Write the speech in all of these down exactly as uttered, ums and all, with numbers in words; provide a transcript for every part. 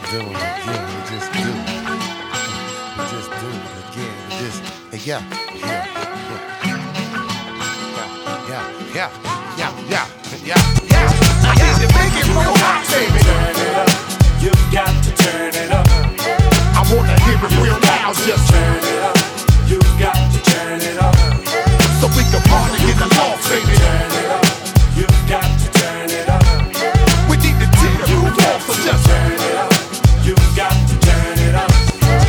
do it again. We just do it. We just do it again. We just, hey, yeah, yeah, yeah, yeah, yeah, yeah, yeah, yeah. I need to make it more hot, baby. Turn it up. You've got to turn it up. I wanna hear it real loud. Just turn it up. You've got to turn it up. So we can party in the loft, baby. Turn it up. You've got to turn it up. We need to tear the roof off, so just turn it up. You've got to turn it up.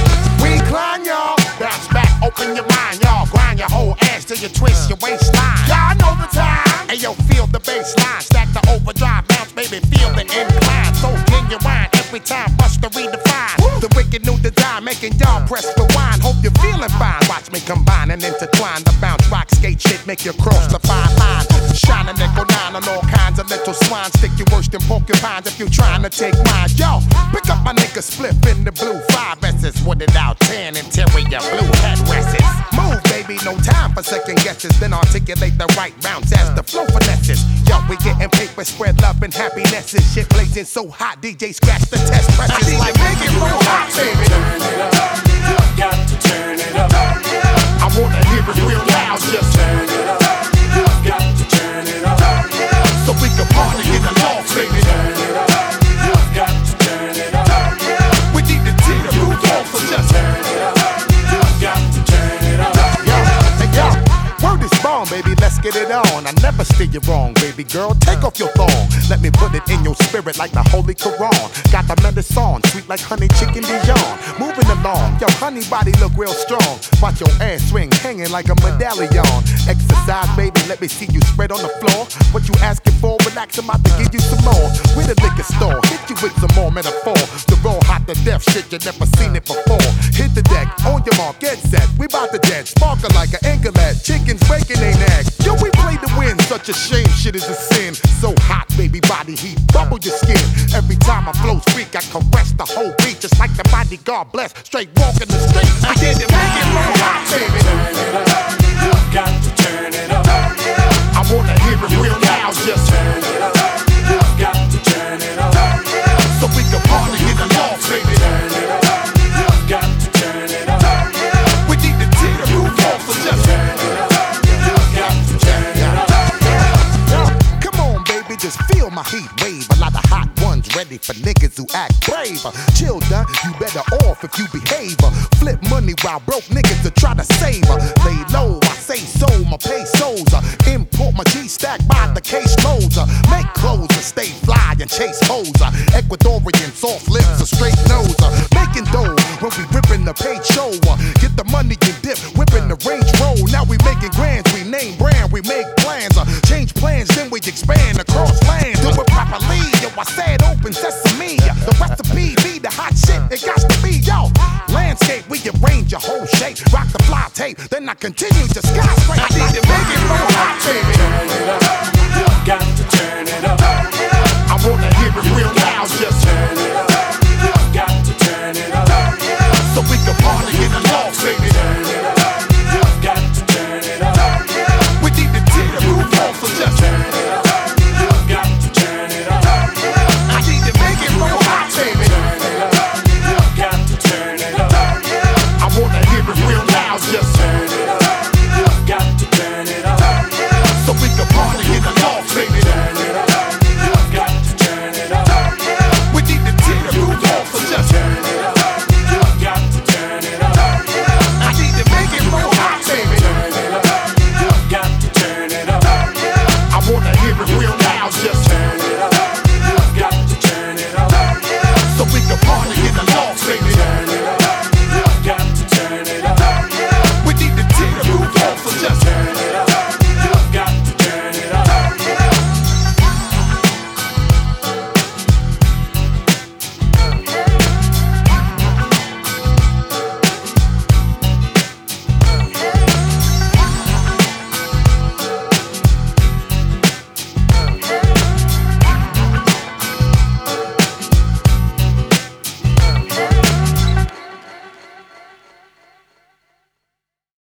Recline, y'all. Bounce back, open your mind, y'all. Grind your whole ass till you twist your waistline. Y'all know the time. Hey, yo, feel the bass line. Stack the overdrive, bounce, baby, feel the incline. So genuine, every time, bust to redefine. Woo. The wicked new design, making y'all press rewind. Hope you're feeling fine. Watch me combine and intertwine. The bounce, rock, skate shit, make you cross the fine line. Shine a nickel nine on all kinds of little swine. Stick you worse than porcupines if you trying to take mine. Yo, pick up my nigga Spliff in the blue. Five S's, wooded out, tan interior, blue headrests. Move, baby, no time for second guesses. Then articulate the right bounce as the flow finesses. Yo, we getting paper, spread love and happiness. This shit blazing so hot, D J scratch the test presses. I need like to make it real hot, baby. Turn it up. You've got to turn it up. I wanna hear it real loud. Just turn it up. You've got to turn it up. So we can party in the loft, baby. Turn it up. You've got to turn it up. We need to tear the roof off, so just turn it up. You've got to turn it up. Yo, hey, yo, word is born, baby, let's get it on. I never steer you wrong, baby girl, take off your thong. Let me put it in your spirit like the Holy Quran. Got the medicine, sweet like honey chicken Dijon. Moving along, your honey body look real strong. Watch your ass swing, hanging like a medallion. Exercise, baby, let me see you spread on the floor. What you asking for, relax, I'm about to give you some more. With a liquor store, hit you with some more metaphor. The raw hot to death shit, you never seen it before. Hit the deck, on your mark, get set. We bout to dead, sparkle like an anklet. Chickens breaking their neck. Yo, we play to win, such a shame, shit is a sin. So hot, baby, body heat, bubble your skin. Every time I flow speak, I caress the whole beat. Just like the bodyguard bless, straight walking the street. I did it, make it real hot, baby. Turn it up. You've got to turn it up. I wanna hear it real loud, just turn it up. You've got to turn it up. So we can party in the loft, baby. Turn it up. You've got to turn it up. We need to tear the roof off, so just turn it up. You've got to turn it up. Come on, baby, just feel my heat wave. A lot of hot ones ready for niggas who act brave. Chill, done, you better off if you behave. Flip money while broke niggas to try to save her. Lay low, I say so, my pesos. Import my G-stack by the case loads. Make clothes and stay fly and chase hoes. Ecuadorian soft lips, a straight nose. Making dough when we ripping the page show. Get the money and dip, whipping the range roll. Now we making grands, we name brand, we make plans. Change plans, then we expand across lands. Do it properly, yo, I said open sesame. The recipe be the hot shit, it got to be, yo. Landscape, we arrange your whole shape. Rock the fly tape, then I continue to skyscraper. I need to make it real hot, baby. Turn it up. You've got to turn it up. I wanna hear it real loud, just